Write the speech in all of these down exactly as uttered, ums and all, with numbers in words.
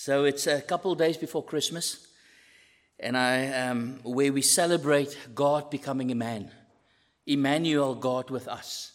So it's a couple of days before Christmas, and I um, where we celebrate God becoming a man, Emmanuel, God with us.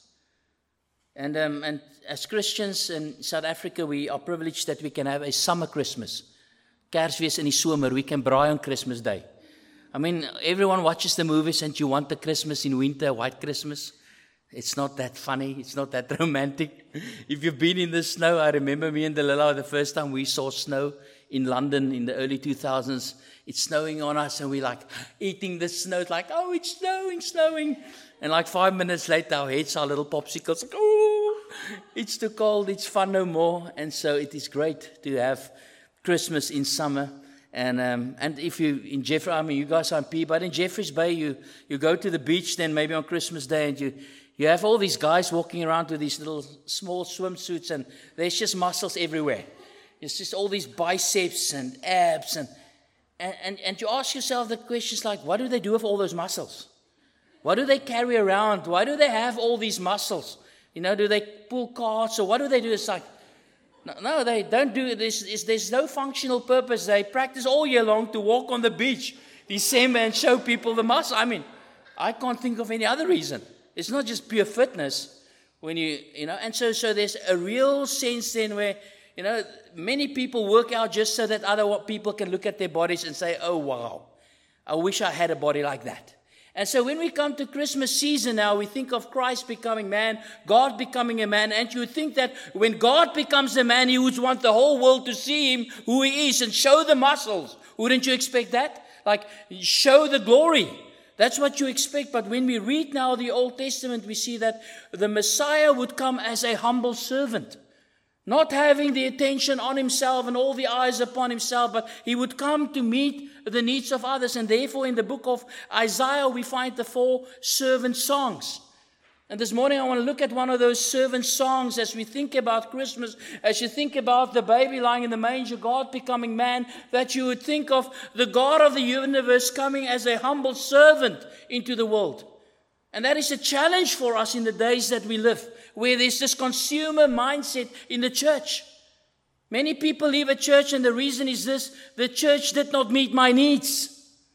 And um, and as Christians in South Africa, we are privileged that we can have a summer Christmas. Kersfees in die somer, we can braai on Christmas Day. I mean, everyone watches the movies and you want the Christmas in winter, white Christmas. It's not that funny. It's not that romantic. If you've been in the snow, I remember me and Delilah, the first time we saw snow in London in the early two thousands. It's snowing on us and we're like eating the snow. It's like, oh, it's snowing, snowing. And like five minutes later, our heads are little popsicles. Like, oh, it's too cold. It's fun no more. And so it is great to have Christmas in summer. And um, and if you, in Jeffrey, I mean, you guys are in P, but in Jeffreys Bay, you, you go to the beach then maybe on Christmas Day and you... You have all these guys walking around with these little small swimsuits and there's just muscles everywhere. It's just all these biceps and abs. And, and, and, and you ask yourself the questions like, what do they do with all those muscles? What do they carry around? Why do they have all these muscles? You know, do they pull carts or what do they do? It's like, no, no they don't do it. There's, there's no functional purpose. They practice all year long to walk on the beach, December, and show people the muscle. I mean, I can't think of any other reason. It's not just pure fitness when you, you know, and so, so there's a real sense then where, you know, many people work out just so that other people can look at their bodies and say, oh, wow, I wish I had a body like that. And so when we come to Christmas season now, we think of Christ becoming man, God becoming a man, and you would think that when God becomes a man, he would want the whole world to see him, who he is, and show the muscles. Wouldn't you expect that? Like, show the glory. That's what you expect. But when we read now the Old Testament, we see that the Messiah would come as a humble servant, not having the attention on himself and all the eyes upon himself, but he would come to meet the needs of others. And therefore, in the book of Isaiah, we find the four servant songs. And this morning, I want to look at one of those servant songs as we think about Christmas, as you think about the baby lying in the manger, God becoming man, that you would think of the God of the universe coming as a humble servant into the world. And that is a challenge for us in the days that we live, where there's this consumer mindset in the church. Many people leave a church, and the reason is this: the church did not meet my needs.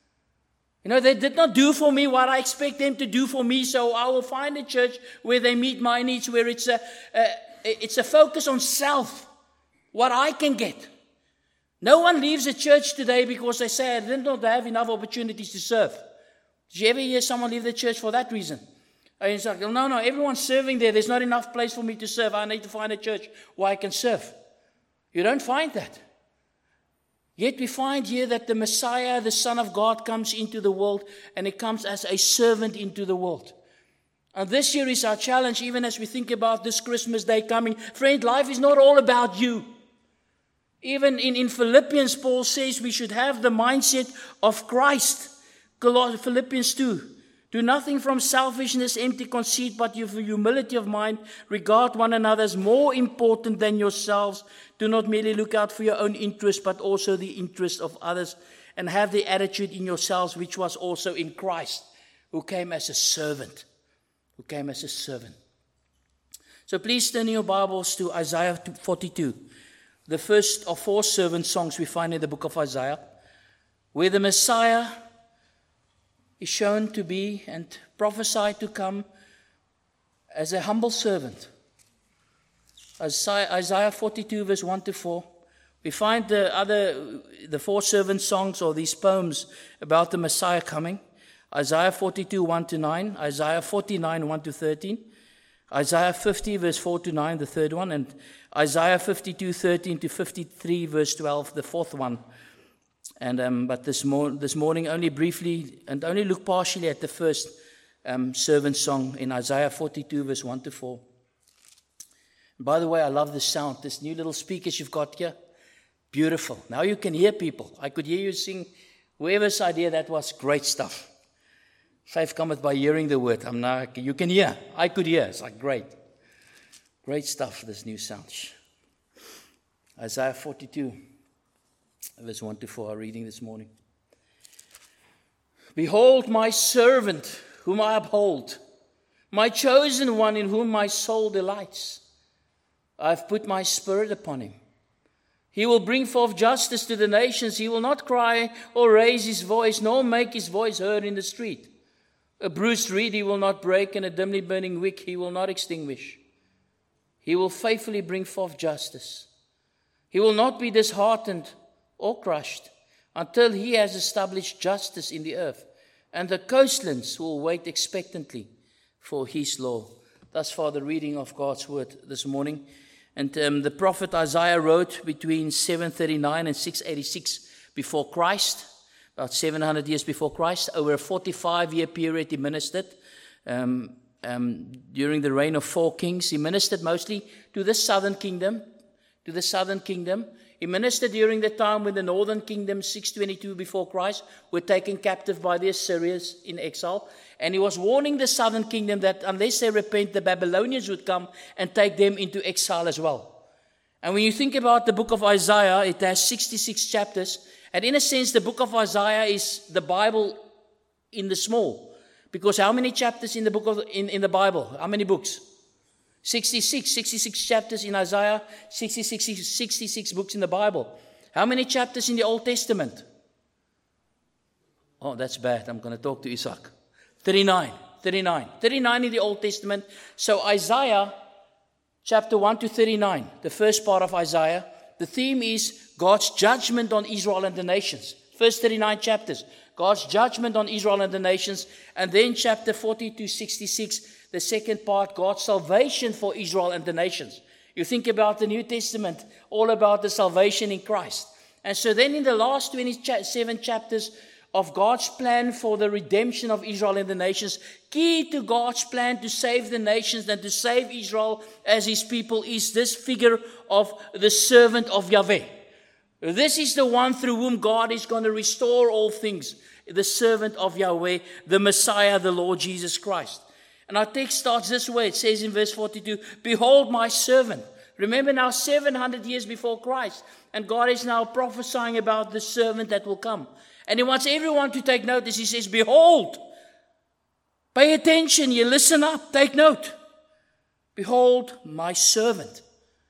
You know, they did not do for me what I expect them to do for me, so I will find a church where they meet my needs, where it's a, a it's a focus on self, what I can get. No one leaves a church today because they say, I did not have enough opportunities to serve. Did you ever hear someone leave the church for that reason? And it's like, no, no, everyone's serving there. There's not enough place for me to serve. I need to find a church where I can serve. You don't find that. Yet we find here that the Messiah, the Son of God, comes into the world, and he comes as a servant into the world. And this year is our challenge, even as we think about this Christmas Day coming. Friend, life is not all about you. Even in, in Philippians, Paul says we should have the mindset of Christ. Philippians two. Do nothing from selfishness, empty conceit, but with humility of mind, regard one another as more important than yourselves. Do not merely look out for your own interest, but also the interest of others. And have the attitude in yourselves, which was also in Christ, who came as a servant. Who came as a servant. So please turn your Bibles to Isaiah forty-two. The first of four servant songs we find in the book of Isaiah, where the Messiah is shown to be and prophesied to come as a humble servant. Isaiah forty-two, verse one to four. We find the other, the four servant songs, or these poems about the Messiah coming. Isaiah forty-two, one to nine. Isaiah forty-nine, one to thirteen. Isaiah fifty, verse four to nine, the third one. And Isaiah fifty-two, thirteen to fifty-three, verse twelve, the fourth one. And um, but this, mor- this morning, only briefly and only look partially at the first um, servant song in Isaiah forty-two, verse one to four. And by the way, I love the sound. This new little speakers you've got here, beautiful. Now you can hear people. I could hear you sing. Whoever's idea that was, great stuff. Faith cometh by hearing the word. I'm now. You can hear. I could hear. It's like great, great stuff. This new sound. Isaiah forty-two. Verse one to four, our reading this morning. Behold my servant, whom I uphold, my chosen one, in whom my soul delights. I have put my spirit upon him. He will bring forth justice to the nations. He will not cry or raise his voice, nor make his voice heard in the street. A bruised reed he will not break, and a dimly burning wick he will not extinguish. He will faithfully bring forth justice. He will not be disheartened or crushed until he has established justice in the earth, and the coastlands will wait expectantly for his law. Thus far the reading of God's word this morning. And um, the prophet Isaiah wrote between seven thirty-nine and six eighty-six before Christ, about seven hundred years before Christ. Over a forty-five year period he ministered. Um, um, during the reign of four kings, he ministered mostly to the southern kingdom, to the southern kingdom. He ministered during the time when the northern kingdom, six twenty-two before Christ, were taken captive by the Assyrians in exile. And he was warning the southern kingdom that unless they repent, the Babylonians would come and take them into exile as well. And when you think about the book of Isaiah, it has sixty-six chapters. And in a sense, the book of Isaiah is the Bible in the small. Because how many chapters in the book of in, in the Bible? How many books? sixty-six. sixty-six chapters in Isaiah, sixty-six, sixty-six books in the Bible. How many chapters in the Old Testament? Oh, that's bad. I'm going to talk to Isaac. thirty-nine. thirty-nine. thirty-nine in the Old Testament. So Isaiah chapter one to thirty-nine, the first part of Isaiah, the theme is God's judgment on Israel and the nations. First thirty-nine chapters, God's judgment on Israel and the nations. And then chapter forty to sixty-six, the second part, God's salvation for Israel and the nations. You think about the New Testament, all about the salvation in Christ. And so then in the last twenty-seven chapters of God's plan for the redemption of Israel and the nations, key to God's plan to save the nations and to save Israel as his people is this figure of the servant of Yahweh. This is the one through whom God is going to restore all things. The servant of Yahweh, the Messiah, the Lord Jesus Christ. And our text starts this way. It says in verse forty-two, behold my servant. Remember now seven hundred years before Christ. And God is now prophesying about the servant that will come. And he wants everyone to take notice. He says, behold, pay attention, you listen up, take note. Behold my servant.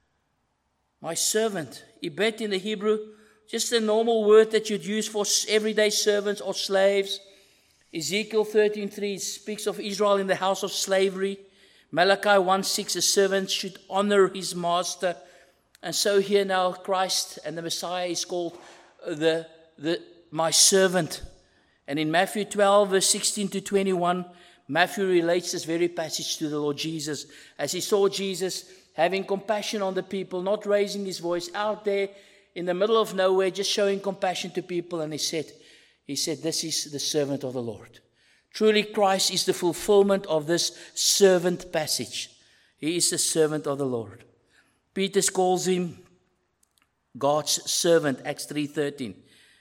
My servant. Ibet in the Hebrew, just a normal word that you'd use for everyday servants or slaves. Ezekiel thirteen three speaks of Israel in the house of slavery. Malachi one six, a servant should honor his master. And so here now Christ and the Messiah is called the, the my servant. And in Matthew twelve, verse sixteen to twenty-one, Matthew relates this very passage to the Lord Jesus. As he saw Jesus having compassion on the people, not raising his voice, out there in the middle of nowhere, just showing compassion to people. And he said, he said, this is the servant of the Lord. Truly Christ is the fulfillment of this servant passage. He is the servant of the Lord. Peter calls him God's servant, Acts three thirteen.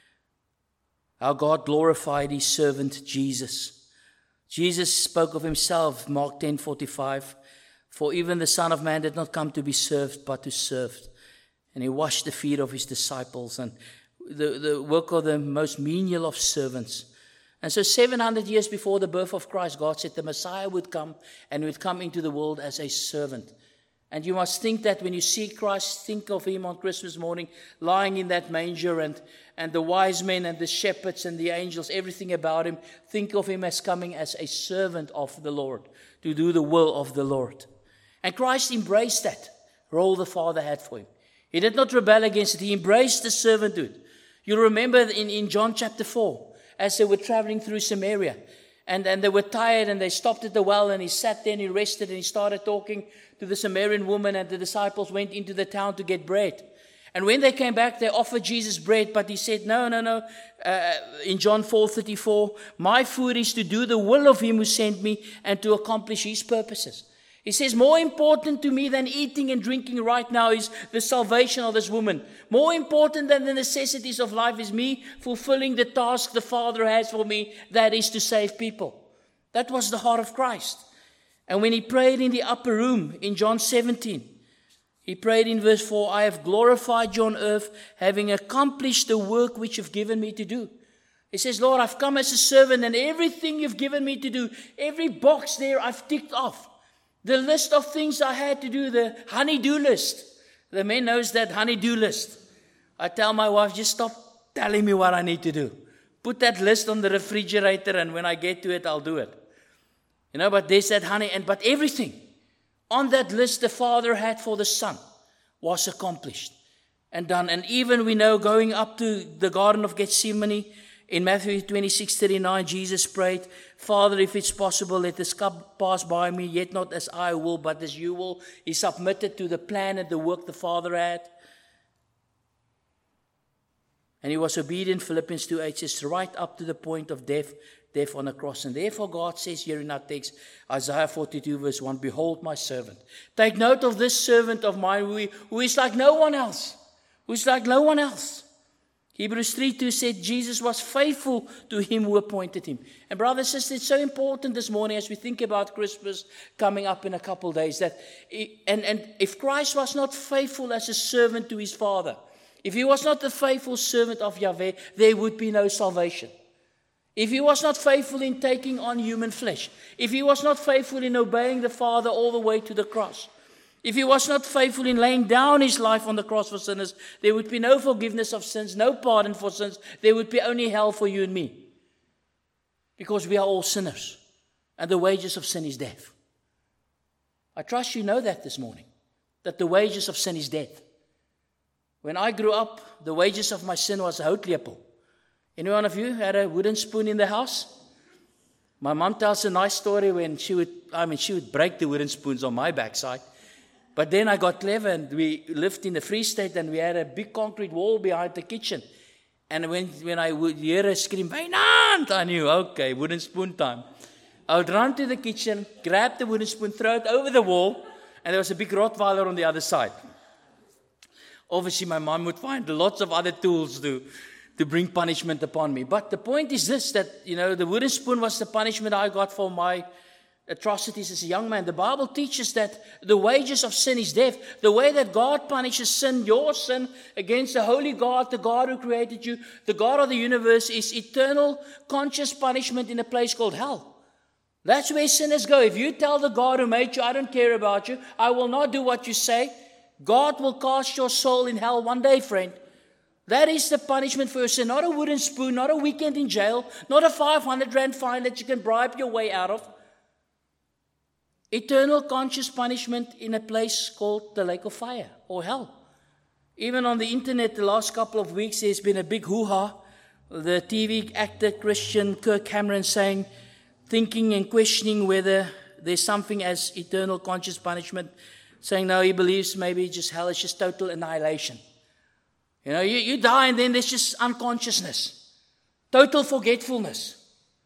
How God glorified his servant Jesus. Jesus spoke of himself, Mark ten forty-five. For even the Son of Man did not come to be served, but to serve. And he washed the feet of his disciples. And the, the work of the most menial of servants. And so seven hundred years before the birth of Christ, God said the Messiah would come and would come into the world as a servant. And you must think that when you see Christ, think of him on Christmas morning, lying in that manger, and, and the wise men and the shepherds and the angels, everything about him. Think of him as coming as a servant of the Lord, to do the will of the Lord. And Christ embraced that role the Father had for him. He did not rebel against it. He embraced the servanthood. You'll remember in, in John chapter four, as they were traveling through Samaria, and, and they were tired, and they stopped at the well, and he sat there and he rested, and he started talking to the Samaritan woman, and the disciples went into the town to get bread. And when they came back, they offered Jesus bread, but he said, no, no, no. Uh, in John four thirty-four, my food is to do the will of him who sent me and to accomplish his purposes. He says, more important to me than eating and drinking right now is the salvation of this woman. More important than the necessities of life is me fulfilling the task the Father has for me, that is to save people. That was the heart of Christ. And when he prayed in the upper room in John seventeen, he prayed in verse four, I have glorified you on earth, having accomplished the work which you've given me to do. He says, Lord, I've come as a servant, and everything you've given me to do, every box there I've ticked off. The list of things I had to do, the honey-do list. The man knows that honey-do list. I tell my wife, just stop telling me what I need to do. Put that list on the refrigerator, and when I get to it, I'll do it. You know, but there's that honey, and but everything on that list the Father had for the Son was accomplished and done. And even we know going up to the Garden of Gethsemane, in Matthew twenty-six thirty-nine, Jesus prayed, Father, if it's possible, let this cup pass by me, yet not as I will, but as you will. He submitted to the plan and the work the Father had. And he was obedient. Philippians two eight says, right up to the point of death, death on the cross. And therefore God says here in our text, Isaiah forty-two verse one, behold my servant. Take note of this servant of mine who, who is like no one else. Who is like no one else. Hebrews three two said Jesus was faithful to him who appointed him. And brothers and sisters, it's so important this morning as we think about Christmas coming up in a couple of days. That it, and, and if Christ was not faithful as a servant to his Father, if he was not the faithful servant of Yahweh, there would be no salvation. If he was not faithful in taking on human flesh, if he was not faithful in obeying the Father all the way to the cross, if he was not faithful in laying down his life on the cross for sinners, there would be no forgiveness of sins, no pardon for sins. There would be only hell for you and me. Because we are all sinners. And the wages of sin is death. I trust you know that this morning. That the wages of sin is death. When I grew up, the wages of my sin was a houtlepel. Any one of you had a wooden spoon in the house? My mom tells a nice story when she would, I mean, she would break the wooden spoons on my backside. But then I got clever, and we lived in the Free State, and we had a big concrete wall behind the kitchen. And when, when I would hear her scream, Wynand, I knew, okay, wooden spoon time. I would run to the kitchen, grab the wooden spoon, throw it over the wall, and there was a big Rottweiler on the other side. Obviously, my mom would find lots of other tools to, to bring punishment upon me. But the point is this, that, you know, the wooden spoon was the punishment I got for my atrocities as a young man. The Bible teaches that the wages of sin is death. The way that God punishes sin, your sin, against the holy God, the God who created you, the God of the universe, is eternal conscious punishment in a place called hell. That's where sinners go. If you tell the God who made you, I don't care about you, I will not do what you say, God will cast your soul in hell one day, friend. That is the punishment for your sin. Not a wooden spoon, not a weekend in jail, not a five hundred rand fine that you can bribe your way out of. Eternal conscious punishment in a place called the lake of fire or hell. Even on the internet the last couple of weeks there's been a big hoo-ha. The T V actor Christian Kirk Cameron saying, thinking and questioning whether there's something as eternal conscious punishment, saying no, he believes maybe just hell is just total annihilation. You know, you, you die and then there's just unconsciousness, total forgetfulness.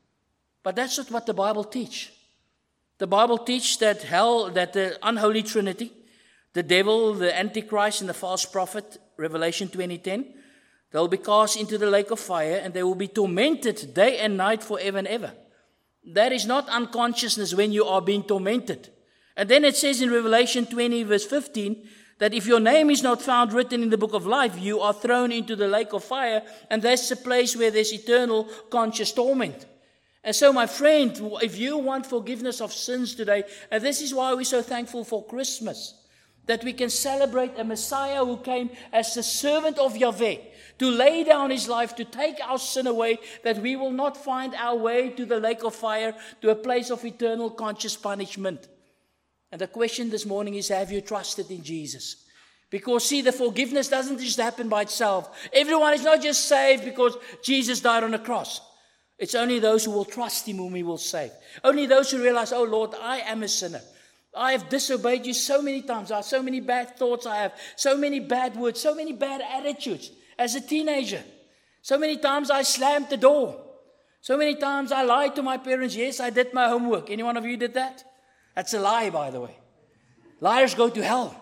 But that's not what the Bible teaches. The Bible teaches that hell, that the unholy trinity, the devil, the antichrist, and the false prophet, Revelation twenty ten, they'll be cast into the lake of fire and they will be tormented day and night forever and ever. That is not unconsciousness when you are being tormented. And then it says in Revelation twenty verse fifteen, that if your name is not found written in the book of life, you are thrown into the lake of fire, and that's the place where there's eternal conscious torment. And so, my friend, if you want forgiveness of sins today, and this is why we're so thankful for Christmas, that we can celebrate a Messiah who came as the servant of Yahweh, to lay down his life, to take our sin away, that we will not find our way to the lake of fire, to a place of eternal conscious punishment. And the question this morning is, have you trusted in Jesus? Because see, the forgiveness doesn't just happen by itself. Everyone is not just saved because Jesus died on the cross. It's only those who will trust him whom he will save. Only those who realize, oh Lord, I am a sinner. I have disobeyed you so many times. I have so many bad thoughts I have. So many bad words. So many bad attitudes as a teenager. So many times I slammed the door. So many times I lied to my parents. Yes, I did my homework. Any one of you did that? That's a lie, by the way. Liars go to hell.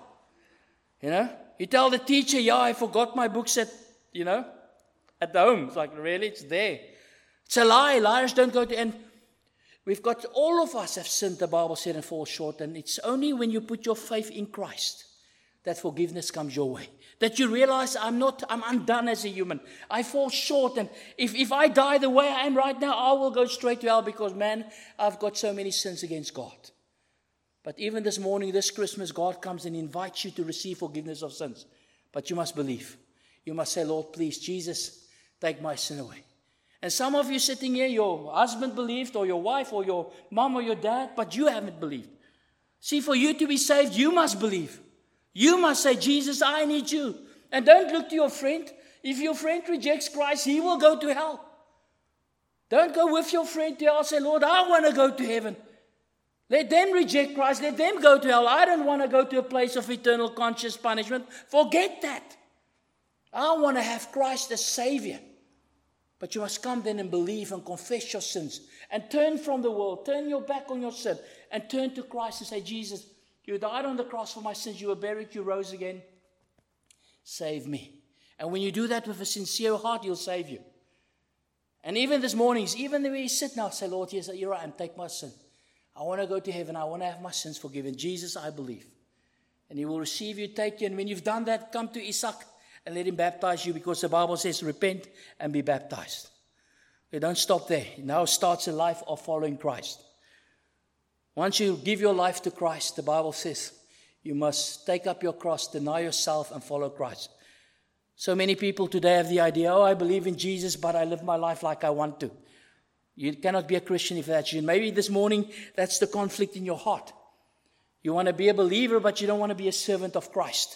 You know? You tell the teacher, yeah, I forgot my books at, you know, at the home. It's like, really? It's there. It's a lie. Liars don't go to, and we've got, all of us have sinned, the Bible said, and fall short. And it's only when you put your faith in Christ that forgiveness comes your way. That you realize I'm not, I'm undone as a human. I fall short. And if, if I die the way I am right now, I will go straight to hell because, man, I've got so many sins against God. But even this morning, this Christmas, God comes and invites you to receive forgiveness of sins. But you must believe. you must say, Lord, please, Jesus, take my sin away. And some of you sitting here, your husband believed, or your wife, or your mom, or your dad, but you haven't believed. See, for you to be saved, you must believe. You must say, Jesus, I need you. And don't look to your friend. If your friend rejects Christ, he will go to hell. Don't go with your friend to hell. Say, Lord, I want to go to heaven. Let them reject Christ. Let them go to hell. I don't want to go to a place of eternal conscious punishment. Forget that. I want to have Christ as Savior. But you must come then and believe and confess your sins. And turn from the world. Turn your back on your sin. And turn to Christ and say, Jesus, you died on the cross for my sins. You were buried. You rose again. Save me. And when you do that with a sincere heart, he'll save you. And even this morning, even the way you sit now, say, Lord, yes, you're right, and take my sin. I want to go to heaven. I want to have my sins forgiven. Jesus, I believe. And he will receive you, take you. And when you've done that, come to Isaac and let him baptize you, because the Bible says, repent and be baptized. Okay, don't stop there. Now starts a life of following Christ. Once you give your life to Christ, the Bible says, you must take up your cross, deny yourself, and follow Christ. So many people today have the idea, oh, I believe in Jesus, but I live my life like I want to. You cannot be a Christian if that's you. Maybe this morning, that's the conflict in your heart. You want to be a believer, but you don't want to be a servant of Christ.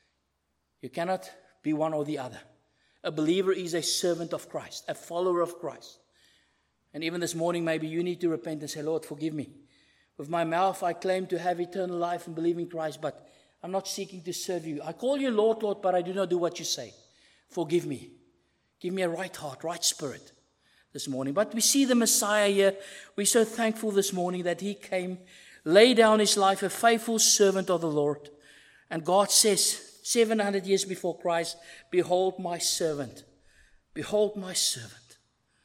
You cannot be one or the other. A believer is a servant of Christ, a follower of Christ. And even this morning, maybe you need to repent and say, Lord, forgive me. With my mouth, I claim to have eternal life and believe in Christ, but I'm not seeking to serve you. I call you Lord, Lord, but I do not do what you say. Forgive me. Give me a right heart, right spirit this morning. But we see the Messiah here. We're so thankful this morning that he came, laid down his life, a faithful servant of the Lord. And God says, seven hundred years before Christ, behold my servant. Behold my servant.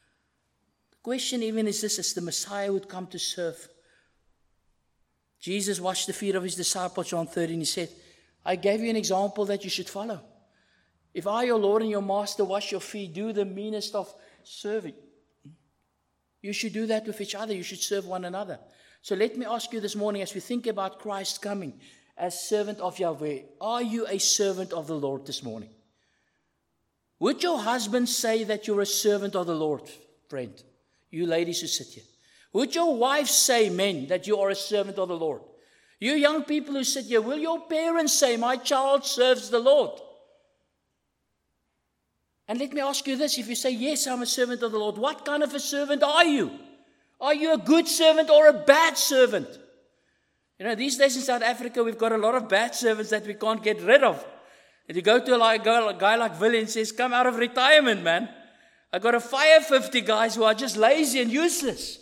The question even is this, as the Messiah would come to serve. Jesus washed the feet of his disciples, John thirteen. He said, I gave you an example that you should follow. If I, your Lord and your Master, wash your feet, do the meanest of serving. You should do that with each other. You should serve one another. So let me ask you this morning, as we think about Christ coming as servant of Yahweh, are you a servant of the Lord this morning? Would your husband say that you're a servant of the Lord, friend? You ladies who sit here. Would your wife say, men, that you are a servant of the Lord? You young people who sit here, will your parents say, my child serves the Lord? And let me ask you this, if you say, yes, I'm a servant of the Lord, what kind of a servant are you? Are you a good servant or a bad servant? You know, these days in South Africa, we've got a lot of bad servants that we can't get rid of. And you go to a guy like Willie and says, come out of retirement, man. I got to fire fifty guys who are just lazy and useless.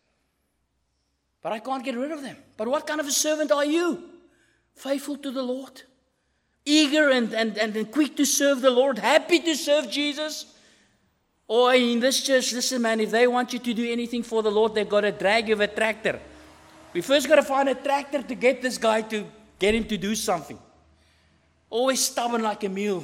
But I can't get rid of them. But what kind of a servant are you? Faithful to the Lord. Eager and, and, and quick to serve the Lord. Happy to serve Jesus. Or in this church, listen man, if they want you to do anything for the Lord, they've got to drag you with a tractor. We first got to find a tractor to get this guy to get him to do something. Always stubborn like a mule.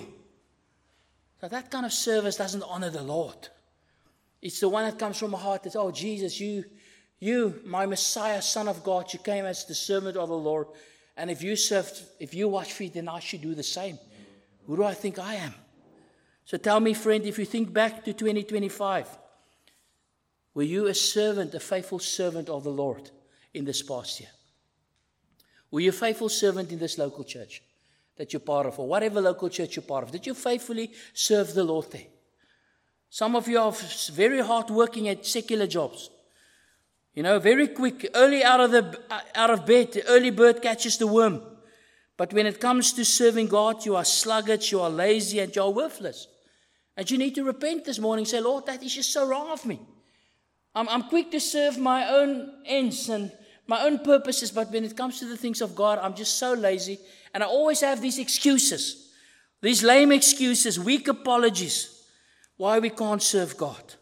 So that kind of service doesn't honor the Lord. It's the one that comes from a heart that, oh Jesus, you... You, my Messiah, Son of God, you came as the servant of the Lord. And if you served, if you wash feet, then I should do the same. Who do I think I am? So tell me, friend, if you think back to twenty twenty-five, were you a servant, a faithful servant of the Lord in this past year? Were you a faithful servant in this local church that you're part of, or whatever local church you're part of? Did you faithfully serve the Lord there? Some of you are very hard working at secular jobs. You know, very quick, early out of the out of bed, the early bird catches the worm. But when it comes to serving God, you are sluggish, you are lazy, and you are worthless. And you need to repent this morning. Say, Lord, that is just so wrong of me. I'm, I'm quick to serve my own ends and my own purposes, but when it comes to the things of God, I'm just so lazy. And I always have these excuses, these lame excuses, weak apologies, why we can't serve God.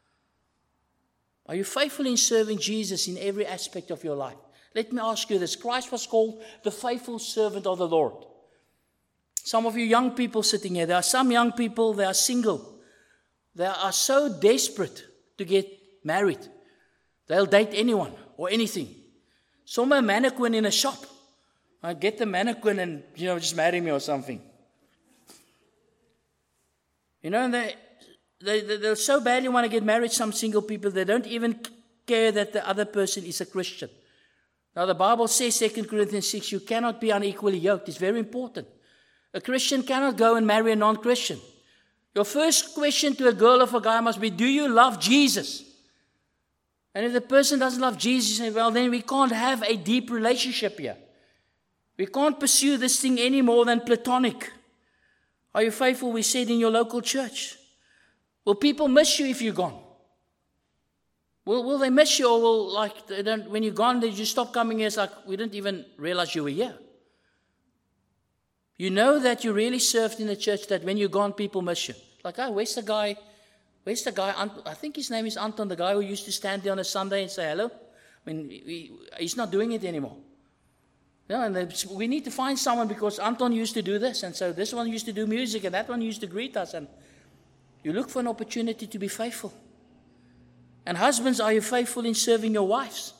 Are you faithful in serving Jesus in every aspect of your life? Let me ask you this. Christ was called the faithful servant of the Lord. Some of you young people sitting here, there are some young people, they are single. They are so desperate to get married. They'll date anyone or anything. Some a mannequin in a shop. I get the mannequin and, you know, just marry me or something. You know, and they, they, they, they so badly want to get married, some single people, they don't even care that the other person is a Christian. Now, the Bible says, Second Corinthians six, you cannot be unequally yoked. It's very important. A Christian cannot go and marry a non-Christian. Your first question to a girl or a guy must be, do you love Jesus? And if the person doesn't love Jesus, well, then we can't have a deep relationship here. We can't pursue this thing any more than platonic. Are you faithful, we said, in your local church? Will people miss you if you're gone? Will, will they miss you, or will, like, they don't, when you're gone, they just stop coming here? It's like, we didn't even realize you were here. You know that you really served in the church, that when you're gone, people miss you. Like, oh, where's the guy? Where's the guy? I think his name is Anton, the guy who used to stand there on a Sunday and say hello. I mean, we, he's not doing it anymore. Yeah, and we need to find someone, because Anton used to do this, and so this one used to do music, and that one used to greet us. And you look for an opportunity to be faithful. And husbands, are you faithful in serving your wives?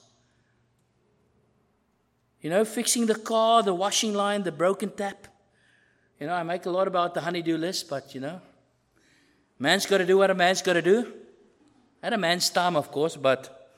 You know, fixing the car, the washing line, the broken tap. You know, I make a lot about the honey-do list, but, you know, man's got to do what a man's got to do. At a man's time, of course, but...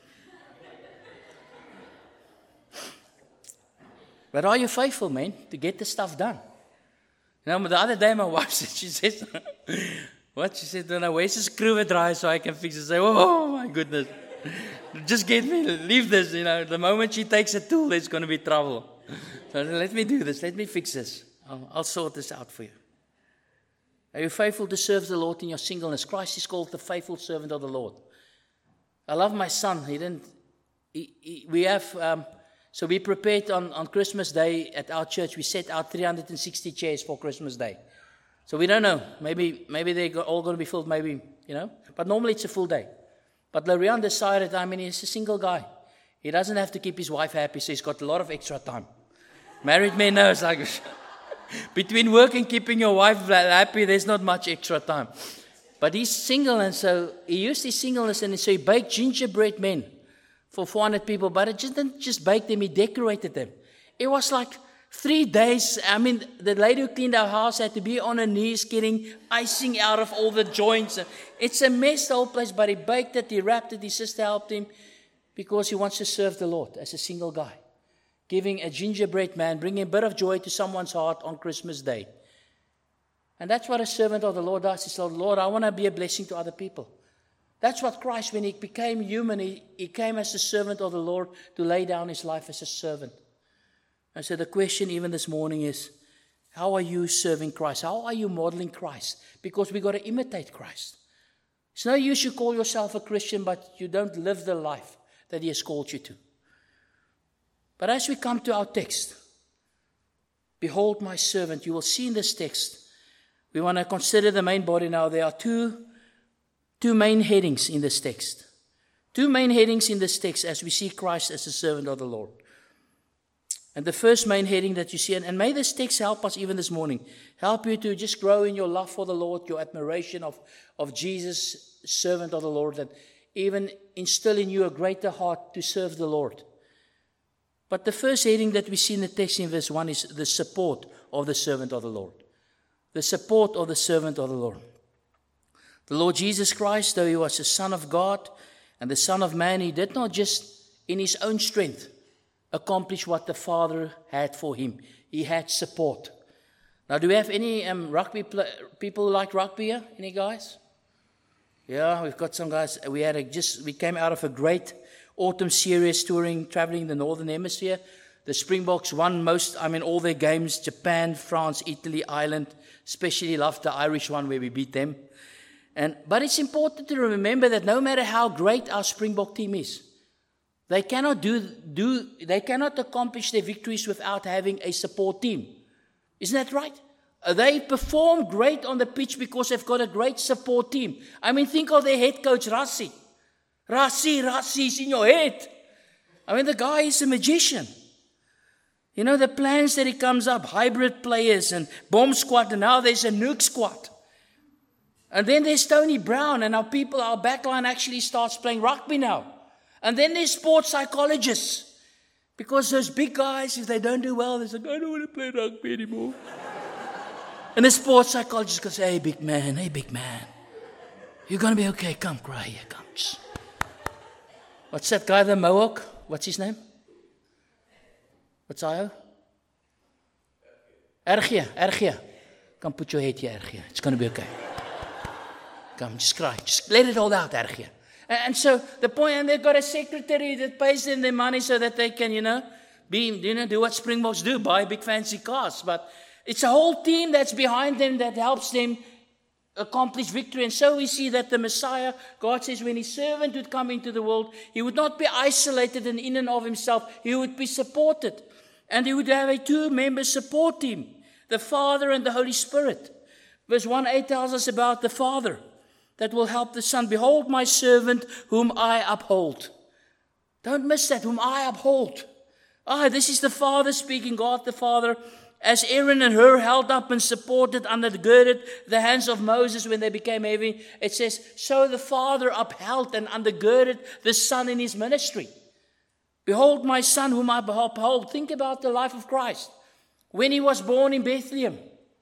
But are you faithful, man, to get the stuff done? You know, the other day my wife said, she says, what? She said, no, where's the screwdriver so I can fix it? I say, oh, my goodness. Just get me, leave this, you know. The moment she takes a tool, there's going to be trouble. So let me do this, let me fix this. I'll, I'll sort this out for you. Are you faithful to serve the Lord in your singleness? Christ is called the faithful servant of the Lord. I love my son. He didn't, he, he, we have, um, so we prepared on, on Christmas Day at our church. We set out three hundred sixty chairs for Christmas Day. So we don't know. Maybe maybe they're all going to be filled, maybe, you know. But normally it's a full day. But Lorian decided, I mean, he's a single guy. He doesn't have to keep his wife happy, so he's got a lot of extra time. Married men know, it's like, between work and keeping your wife happy, there's not much extra time. But he's single, and so he used his singleness, and so he baked gingerbread men for four hundred people. But it just didn't just bake them, he decorated them. It was like three days. I mean, the lady who cleaned our house had to be on her knees getting icing out of all the joints. It's a mess, the whole place, but he baked it, he wrapped it, his sister helped him, because he wants to serve the Lord as a single guy. Giving a gingerbread man, bringing a bit of joy to someone's heart on Christmas Day. And that's what a servant of the Lord does. He says, Lord, I want to be a blessing to other people. That's what Christ, when he became human, he, he came as a servant of the Lord to lay down his life as a servant. And so the question even this morning is, how are you serving Christ? How are you modeling Christ? Because we've got to imitate Christ. It's no use you call yourself a Christian, but you don't live the life that he has called you to. But as we come to our text, behold my servant, you will see in this text, we want to consider the main body now. There are two, two main headings in this text. Two main headings in this text as we see Christ as a servant of the Lord. And the first main heading that you see, and, and may this text help us even this morning, help you to just grow in your love for the Lord, your admiration of, of Jesus, servant of the Lord, and even instill in you a greater heart to serve the Lord. But the first heading that we see in the text in verse one is the support of the servant of the Lord. The support of the servant of the Lord. The Lord Jesus Christ, though he was the Son of God and the Son of Man, he did not just in his own strength accomplish what the Father had for him. He had support. Now, do we have any um, rugby play- people who like rugby here? Any guys? Yeah, we've got some guys. We had a, just we came out of a great autumn series touring, traveling the Northern Hemisphere. The Springboks won most, I mean, all their games. Japan, France, Italy, Ireland. Especially loved the Irish one where we beat them. And But it's important to remember that no matter how great our Springbok team is, they cannot do, do they cannot accomplish their victories without having a support team. Isn't that right? They perform great on the pitch because they've got a great support team. I mean, think of their head coach, Rassie. Rassie, Rassie's in your head. I mean, the guy is a magician. You know, the plans that he comes up, hybrid players and bomb squad, and now there's a nuke squad. And then there's Tony Brown, and our people, our backline actually starts playing rugby now. And then there's sports psychologists. Because those big guys, if they don't do well, they say, I don't want to play rugby anymore. And the sports psychologist goes, hey, big man, hey, big man. You're going to be okay. Come, cry here, come. What's that guy, the Mohawk? What's his name? What's I? Ergia, Ergia. Come put your head here, Ergia. It's going to be okay. Come, just cry. Just let it all out, Ergia. And, and so the point, and they've got a secretary that pays them their money so that they can, you know, be, you know, do what Springboks do, buy big fancy cars. But it's a whole team that's behind them that helps them accomplish victory. And so we see that the Messiah, God says, when his servant would come into the world, he would not be isolated and in and of himself. He would be supported. And he would have a two-member support team, the Father and the Holy Spirit. Verse one eight tells us about the Father that will help the Son. Behold my servant whom I uphold. Don't miss that, whom I uphold. Ah, this is the Father speaking, God the Father. As Aaron and Hur held up and supported, undergirded the hands of Moses when they became heavy, it says, so the Father upheld and undergirded the Son in his ministry. Behold my Son whom I uphold. Think about the life of Christ. When he was born in Bethlehem.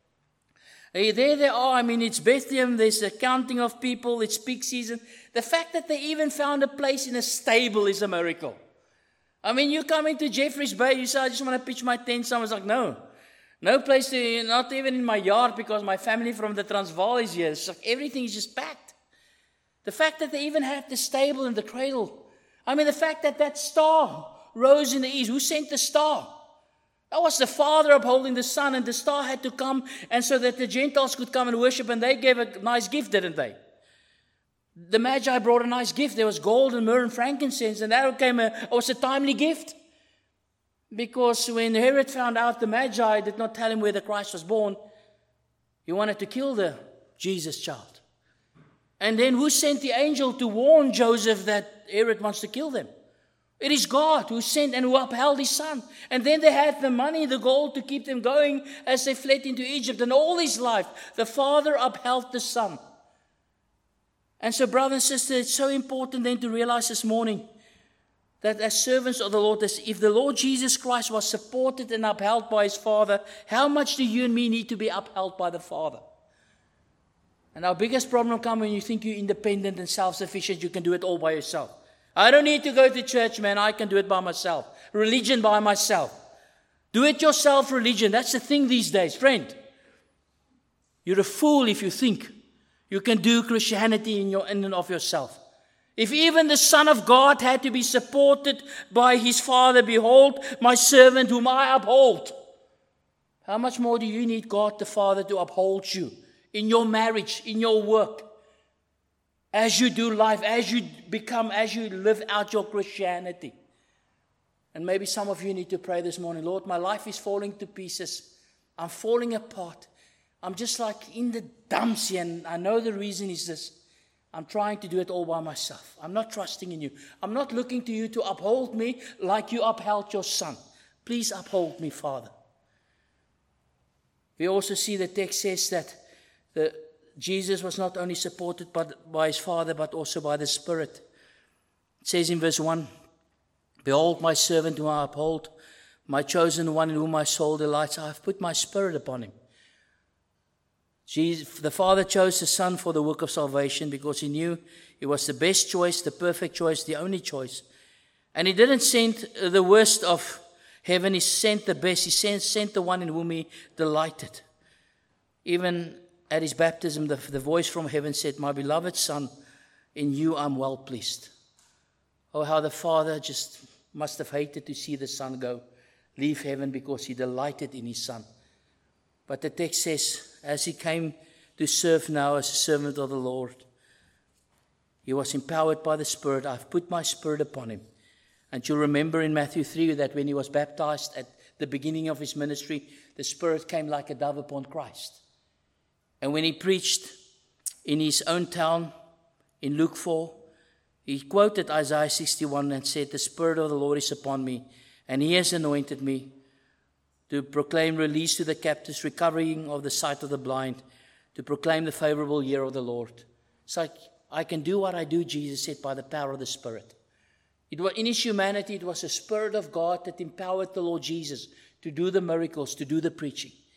Hey, there they are. I mean, it's Bethlehem. There's a counting of people. It's peak season. The fact that they even found a place in a stable is a miracle. I mean, you come into Jeffreys Bay, you say, I just want to pitch my tent. Someone's like, no. No place to, not even in my yard, because my family from the Transvaal is here. It's like everything is just packed. The fact that they even had the stable and the cradle. I mean, the fact that that star rose in the east. Who sent the star? That was the Father upholding the Son, and the star had to come, and so that the Gentiles could come and worship, and they gave a nice gift, didn't they? The Magi brought a nice gift. There was gold and myrrh and frankincense, and that came a, it was a timely gift. Because when Herod found out the Magi did not tell him where the Christ was born, he wanted to kill the Jesus child. And then who sent the angel to warn Joseph that Herod wants to kill them? It is God who sent and who upheld his Son. And then they had the money, the gold to keep them going as they fled into Egypt. And all his life, the Father upheld the Son. And so, brother and sister, it's so important then to realize this morning that as servants of the Lord, if the Lord Jesus Christ was supported and upheld by his Father, how much do you and me need to be upheld by the Father? And our biggest problem comes when you think you're independent and self-sufficient, you can do it all by yourself. I don't need to go to church, man. I can do it by myself. Religion by myself. Do it yourself religion. That's the thing these days, friend. You're a fool if you think you can do Christianity in your in and of yourself. If even the Son of God had to be supported by his Father, behold, my servant whom I uphold. How much more do you need God the Father to uphold you in your marriage, in your work, as you do life, as you become, as you live out your Christianity? And maybe some of you need to pray this morning, Lord, my life is falling to pieces. I'm falling apart. I'm just like in the dumps here, and I know the reason is this. I'm trying to do it all by myself. I'm not trusting in you. I'm not looking to you to uphold me like you upheld your Son. Please uphold me, Father. We also see the text says that the, Jesus was not only supported by, by his Father, but also by the Spirit. It says in verse one, behold my servant whom I uphold, my chosen one in whom my soul delights. I have put my Spirit upon him. Jesus, the Father chose the Son for the work of salvation because he knew it was the best choice, the perfect choice, the only choice. And he didn't send the worst of heaven, he sent the best. He sent, sent the one in whom he delighted. Even at his baptism, the, the voice from heaven said, my beloved Son, in you I'm well pleased. Oh, how the Father just must have hated to see the Son go, leave heaven because he delighted in his Son. But the text says, as he came to serve now as a servant of the Lord, he was empowered by the Spirit. I've put my Spirit upon him. And you'll remember in Matthew three that when he was baptized at the beginning of his ministry, the Spirit came like a dove upon Christ. And when he preached in his own town, in Luke four, he quoted Isaiah sixty-one and said, the Spirit of the Lord is upon me, and he has anointed me to proclaim release to the captives, recovering of the sight of the blind, to proclaim the favorable year of the Lord. It's like, I can do what I do, Jesus said, by the power of the Spirit. It was, in his humanity, it was the Spirit of God that empowered the Lord Jesus to do the miracles, to do the preaching.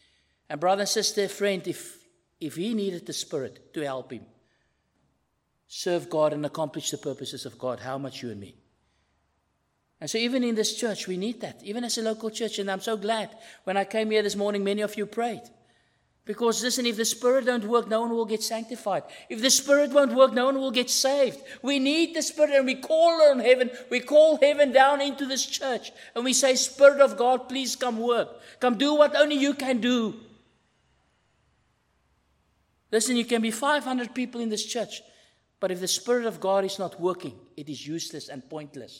And brother and sister, friend, if, if he needed the Spirit to help him serve God and accomplish the purposes of God, how much you and me? And so even in this church, we need that, even as a local church. And I'm so glad when I came here this morning, many of you prayed. Because listen, if the Spirit don't work, no one will get sanctified. If the Spirit won't work, no one will get saved. We need the Spirit, and we call on heaven. We call heaven down into this church. And we say, Spirit of God, please come work. Come do what only you can do. Listen, you can be five hundred people in this church, but if the Spirit of God is not working, it is useless and pointless.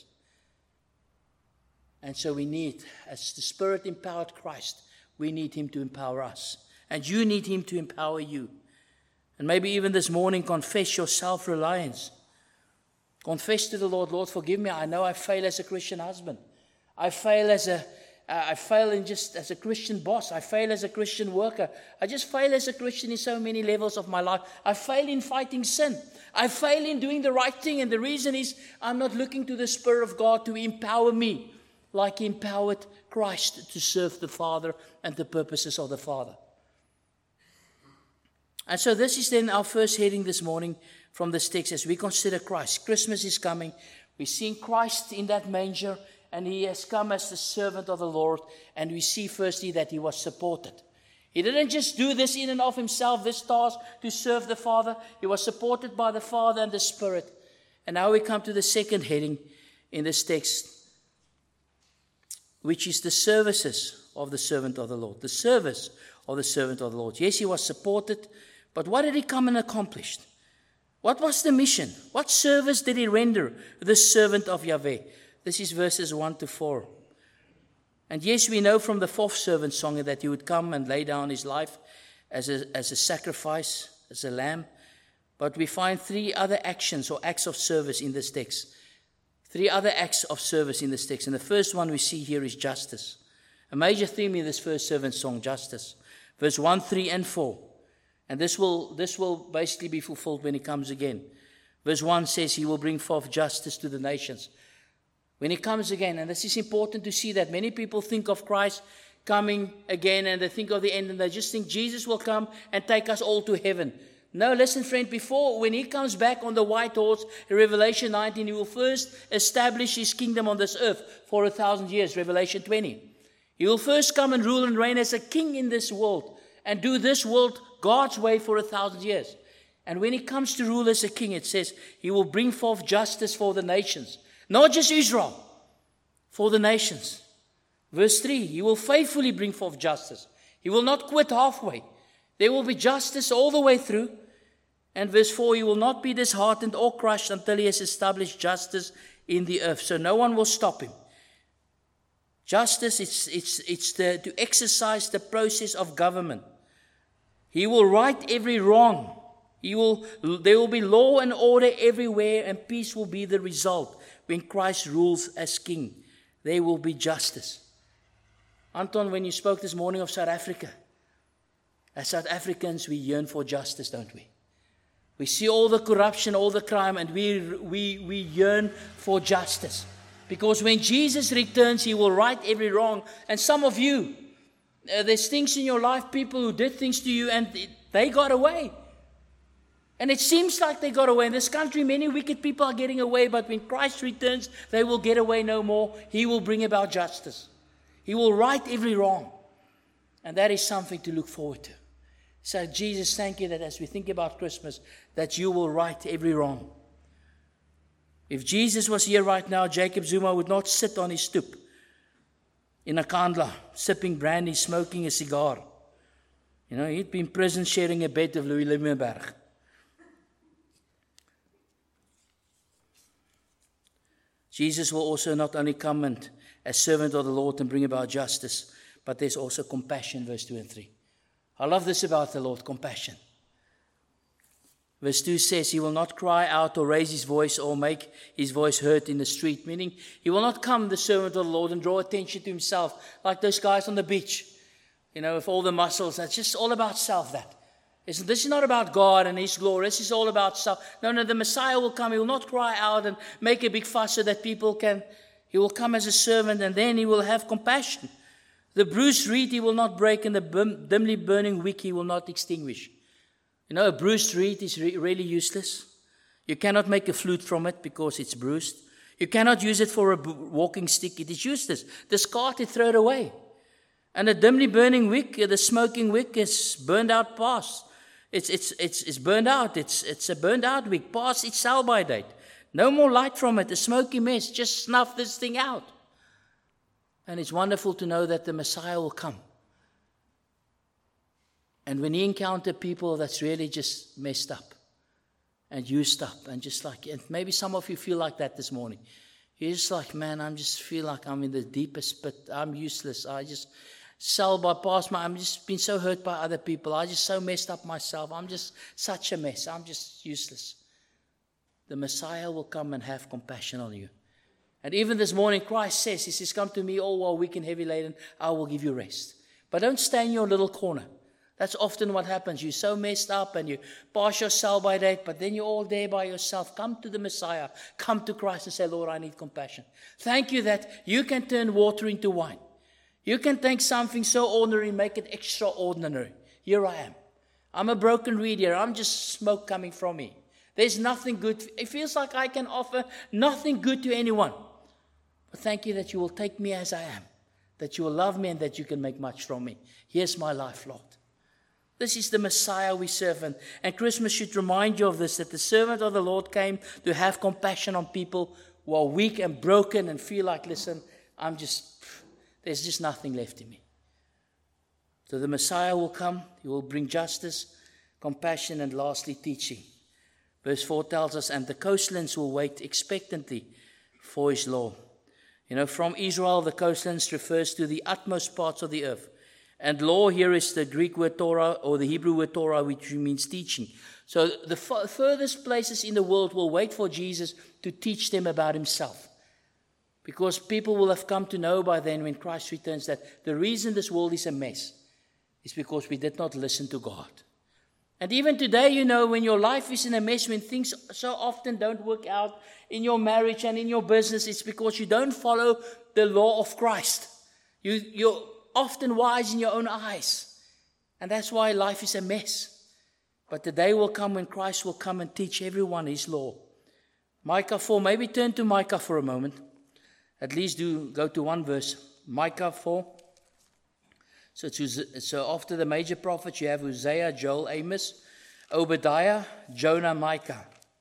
And so we need, as the Spirit empowered Christ, we need Him to empower us. And you need Him to empower you. And maybe even this morning, confess your self-reliance. Confess to the Lord, Lord, forgive me. I know I fail as a Christian husband. I fail as a, uh, I fail in just as a Christian boss. I fail as a Christian worker. I just fail as a Christian in so many levels of my life. I fail in fighting sin. I fail in doing the right thing. And the reason is I'm not looking to the Spirit of God to empower me like He empowered Christ to serve the Father and the purposes of the Father. And so this is then our first heading this morning from this text as we consider Christ. Christmas is coming. We're seeing Christ in that manger, and He has come as the servant of the Lord. And we see firstly that He was supported. He didn't just do this in and of Himself, this task to serve the Father. He was supported by the Father and the Spirit. And now we come to the second heading in this text, which is the services of the servant of the Lord. The service of the servant of the Lord. Yes, he was supported, but what did he come and accomplish? What was the mission? What service did he render, the servant of Yahweh? This is verses one to four. And yes, we know from the fourth servant song that he would come and lay down his life as a, as a sacrifice, as a lamb. But we find three other actions or acts of service in this text. Three other acts of service in this text. And the first one we see here is justice. A major theme in this first servant song, justice. Verse one, three, and four. And this will, this will basically be fulfilled when He comes again. Verse one says He will bring forth justice to the nations. When He comes again, and this is important to see that many people think of Christ coming again and they think of the end and they just think Jesus will come and take us all to heaven. No, listen, friend, before, when He comes back on the white horse, in Revelation nineteen, He will first establish His kingdom on this earth for a thousand years, Revelation twenty. He will first come and rule and reign as a king in this world and do this world God's way for a thousand years. And when He comes to rule as a king, it says He will bring forth justice for the nations. Not just Israel, for the nations. Verse three, He will faithfully bring forth justice. He will not quit halfway. There will be justice all the way through. And verse four, He will not be disheartened or crushed until He has established justice in the earth. So no one will stop Him. Justice, it's, it's, it's the, to exercise the process of government. He will right every wrong. He will, there will be law and order everywhere, and peace will be the result when Christ rules as king. There will be justice. Anton, when you spoke this morning of South Africa, as South Africans, we yearn for justice, don't we? We see all the corruption, all the crime, and we, we, we yearn for justice. Because when Jesus returns, He will right every wrong. And some of you, uh, there's things in your life, people who did things to you, and they got away. And it seems like they got away. In this country, many wicked people are getting away, but when Christ returns, they will get away no more. He will bring about justice. He will right every wrong. And that is something to look forward to. So, Jesus, thank You that as we think about Christmas, that You will right every wrong. If Jesus was here right now, Jacob Zuma would not sit on his stoop in a Kandla, sipping brandy, smoking a cigar. You know, he'd be in prison sharing a bed with Louis Limmerberg. Jesus will also not only come and as servant of the Lord and bring about justice, but there's also compassion, verse two and three. I love this about the Lord, compassion. Verse two says, He will not cry out or raise His voice or make His voice heard in the street. Meaning, He will not come, the servant of the Lord, and draw attention to Himself like those guys on the beach. You know, with all the muscles. That's just all about self, that. This is not about God and His glory. This is all about self. No, no, the Messiah will come. He will not cry out and make a big fuss so that people can. He will come as a servant, and then He will have compassion. The bruised reed he will not break, and the dimly burning wick he will not extinguish. You know, a bruised reed is re- really useless. You cannot make a flute from it because it's bruised. You cannot use it for a b- walking stick. It is useless. Discard it, throw it away. And a dimly burning wick, the smoking wick, is burned out past. It's it's it's it's burned out. It's it's a burned out wick, past its sell-by date. No more light from it. A smoky mess. Just snuff this thing out. And it's wonderful to know that the Messiah will come. And when he encounters people that's really just messed up and used up and just like, and maybe some of you feel like that this morning. You're just like, man, I just feel like I'm in the deepest pit. I'm useless. I just sell by past my, I'm just been so hurt by other people. I just so messed up myself. I'm just such a mess. I'm just useless. The Messiah will come and have compassion on you. And even this morning, Christ says, he says, come to me, all who are weak and heavy laden, I will give you rest. But don't stay in your little corner. That's often what happens. You're so messed up and you pass your sell-by date, but then you're all there by yourself. Come to the Messiah. Come to Christ and say, Lord, I need compassion. Thank you that you can turn water into wine. You can take something so ordinary and make it extraordinary. Here I am. I'm a broken reed here. I'm just smoke coming from me. There's nothing good. It feels like I can offer nothing good to anyone. But thank you that you will take me as I am, that you will love me and that you can make much from me. Here's my life, Lord. This is the Messiah we serve. And, and Christmas should remind you of this, that the servant of the Lord came to have compassion on people who are weak and broken and feel like, listen, I'm just, there's just nothing left in me. So the Messiah will come. He will bring justice, compassion, and lastly, teaching. Verse four tells us, and the coastlands will wait expectantly for his law. You know, from Israel, the coastlands refers to the utmost parts of the earth. And law here is the Greek word Torah, or the Hebrew word Torah, which means teaching. So the f- furthest places in the world will wait for Jesus to teach them about himself. Because people will have come to know by then, when Christ returns, that the reason this world is a mess is because we did not listen to God. And even today, you know, when your life is in a mess, when things so often don't work out in your marriage and in your business, it's because you don't follow the law of Christ. You, you're often wise in your own eyes. And that's why life is a mess. But the day will come when Christ will come and teach everyone his law. Micah four, maybe turn to Micah for a moment. At least do go to one verse. Micah four. So, it's, so after the major prophets, you have Hosea, Joel, Amos, Obadiah, Jonah, Micah.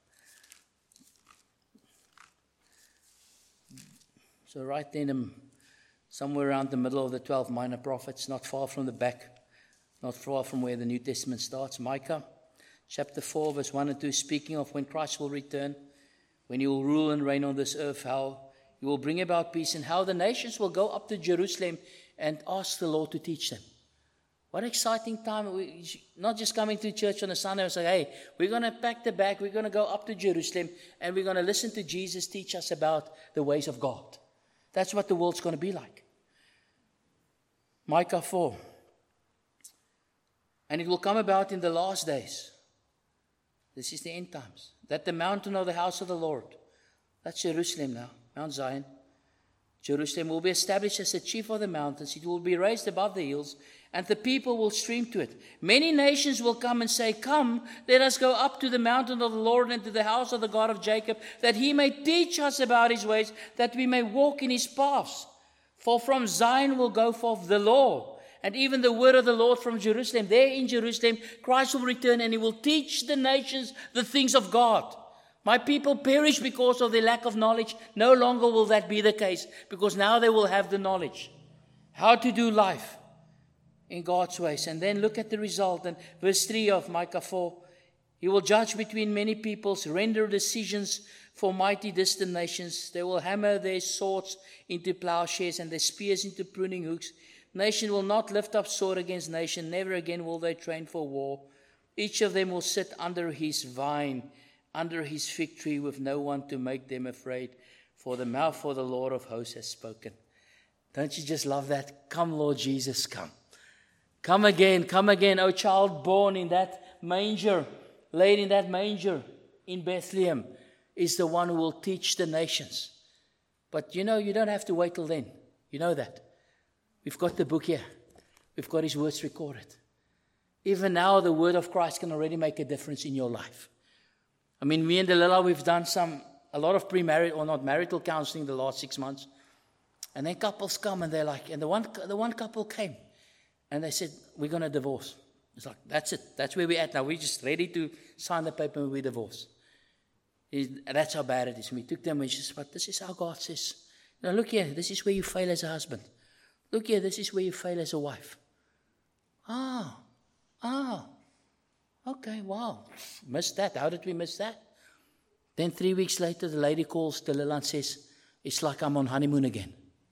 So right then, um, somewhere around the middle of the twelve minor prophets, not far from the back, not far from where the New Testament starts. Micah, chapter four, verse one and two, speaking of when Christ will return, when he will rule and reign on this earth, how he will bring about peace, and how the nations will go up to Jerusalem and ask the Lord to teach them. What exciting time. We, not just coming to church on a Sunday and say, hey, we're going to pack the bag, we're going to go up to Jerusalem, and we're going to listen to Jesus teach us about the ways of God. That's what the world's going to be like. Micah four. And it will come about in the last days. This is the end times. That the mountain of the house of the Lord, that's Jerusalem now, Mount Zion. Jerusalem will be established as the chief of the mountains. It will be raised above the hills, and the people will stream to it. Many nations will come and say, come, let us go up to the mountain of the Lord and to the house of the God of Jacob, that he may teach us about his ways, that we may walk in his paths. For from Zion will go forth the law, and even the word of the Lord from Jerusalem. There in Jerusalem, Christ will return, and he will teach the nations the things of God. My people perish because of their lack of knowledge. No longer will that be the case, because now they will have the knowledge. How to do life in God's ways. And then look at the result. And verse three of Micah four. He will judge between many peoples, render decisions for mighty distant nations. They will hammer their swords into plowshares and their spears into pruning hooks. Nation will not lift up sword against nation. Never again will they train for war. Each of them will sit under his vine, under his fig tree, with no one to make them afraid, for the mouth of the Lord of hosts has spoken. Don't you just love that? Come, Lord Jesus, come. Come again, come again, O child born in that manger, laid in that manger in Bethlehem, is the one who will teach the nations. But you know, you don't have to wait till then. You know that. We've got the book here. We've got his words recorded. Even now, the word of Christ can already make a difference in your life. I mean, me and Delilah, we've done some, a lot of pre-marital, or not marital counseling the last six months. And then couples come and they're like, and the one, the one couple came and they said, we're going to divorce. It's like, that's it. That's where we're at now. We're just ready to sign the paper and we divorce. That's how bad it is. We took them and she said, but this is how God says. Now look here, this is where you fail as a husband. Look here, this is where you fail as a wife. Ah, ah, okay, wow. Missed that. How did we miss that? Then three weeks later, the lady calls Delilah and says, it's like I'm on honeymoon again.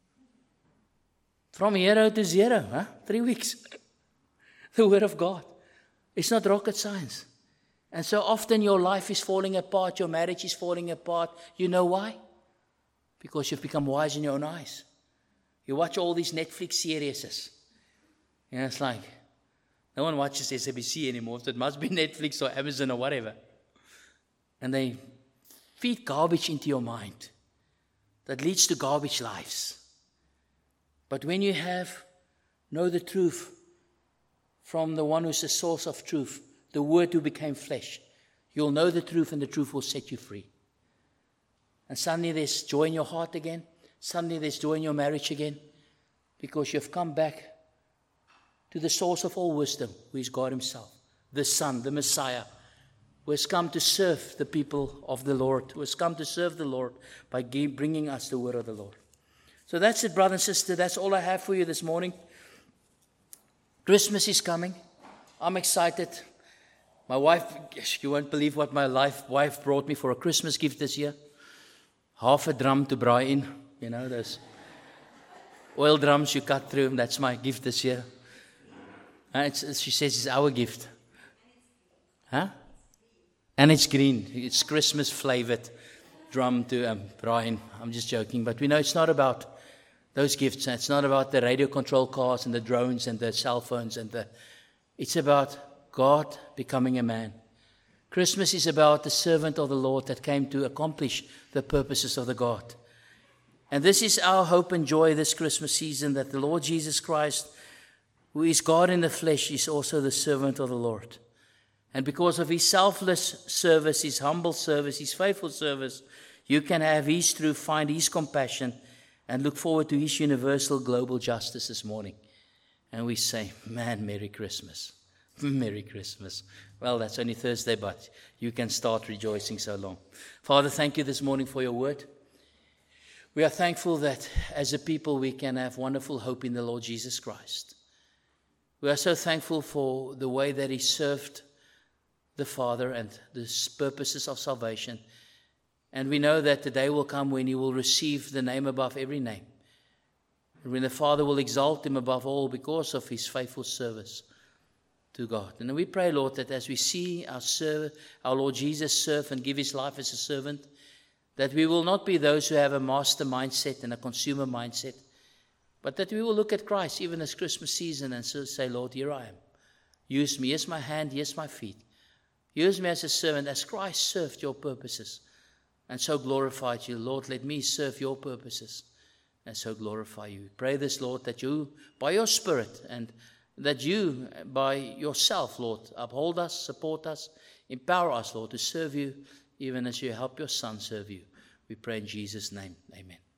From hero to zero, huh? Three weeks. The word of God. It's not rocket science. And so often your life is falling apart, your marriage is falling apart. You know why? Because you've become wise in your own eyes. You watch all these Netflix series. You know, it's like, no one watches S A B C anymore, so it must be Netflix or Amazon or whatever. And they feed garbage into your mind that leads to garbage lives. But when you have, know the truth from the one who's the source of truth, the Word who became flesh, you'll know the truth and the truth will set you free. And suddenly there's joy in your heart again. Suddenly there's joy in your marriage again. Because you've come back to the source of all wisdom, who is God himself, the Son, the Messiah, who has come to serve the people of the Lord, who has come to serve the Lord by bringing us the word of the Lord. So that's it, brother and sister. That's all I have for you this morning. Christmas is coming. I'm excited. My wife, you won't believe what my life, wife brought me for a Christmas gift this year. Half a drum to braai in. You know, those oil drums you cut through. That's my gift this year. And it's, she says it's our gift. Huh? And it's green. It's Christmas flavored drum to um, braai in. I'm just joking. But we know it's not about those gifts. It's not about the radio control cars and the drones and the cell phones. and the. It's about God becoming a man. Christmas is about the servant of the Lord that came to accomplish the purposes of the God. And this is our hope and joy this Christmas season, that the Lord Jesus Christ, who is God in the flesh, is also the servant of the Lord. And because of his selfless service, his humble service, his faithful service, you can have his truth, find his compassion, and look forward to his universal global justice this morning. And we say, man, Merry Christmas. Merry Christmas. Well, that's only Thursday, but you can start rejoicing so long. Father, thank you this morning for your word. We are thankful that as a people we can have wonderful hope in the Lord Jesus Christ. We are so thankful for the way that he served the Father and the purposes of salvation. And we know that the day will come when he will receive the name above every name. And when the Father will exalt him above all because of his faithful service to God. And we pray, Lord, that as we see our serve, our Lord Jesus serve and give his life as a servant, that we will not be those who have a master mindset and a consumer mindset, but that we will look at Christ even as Christmas season and so say, Lord, here I am. Use me. Here's my hand. Here's my feet. Use me as a servant, as Christ served your purposes and so glorified you. Lord, let me serve your purposes and so glorify you. We pray this, Lord, that you, by your Spirit, and that you, by yourself, Lord, uphold us, support us, empower us, Lord, to serve you, even as you help your Son serve you. We pray in Jesus' name. Amen.